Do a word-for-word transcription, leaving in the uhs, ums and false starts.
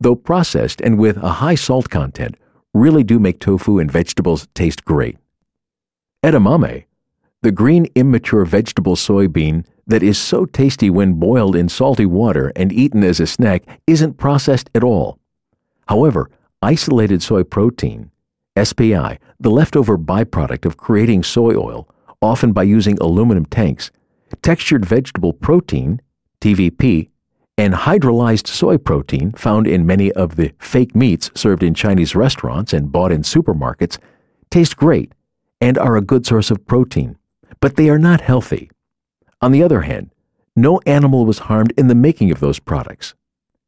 though processed and with a high salt content, really do make tofu and vegetables taste great. Edamame, the green immature vegetable soybean that is so tasty when boiled in salty water and eaten as a snack, isn't processed at all. However, isolated soy protein, S P I, the leftover byproduct of creating soy oil, often by using aluminum tanks, textured vegetable protein, T V P, and hydrolyzed soy protein found in many of the fake meats served in Chinese restaurants and bought in supermarkets, taste great and are a good source of protein, but they are not healthy. On the other hand, no animal was harmed in the making of those products.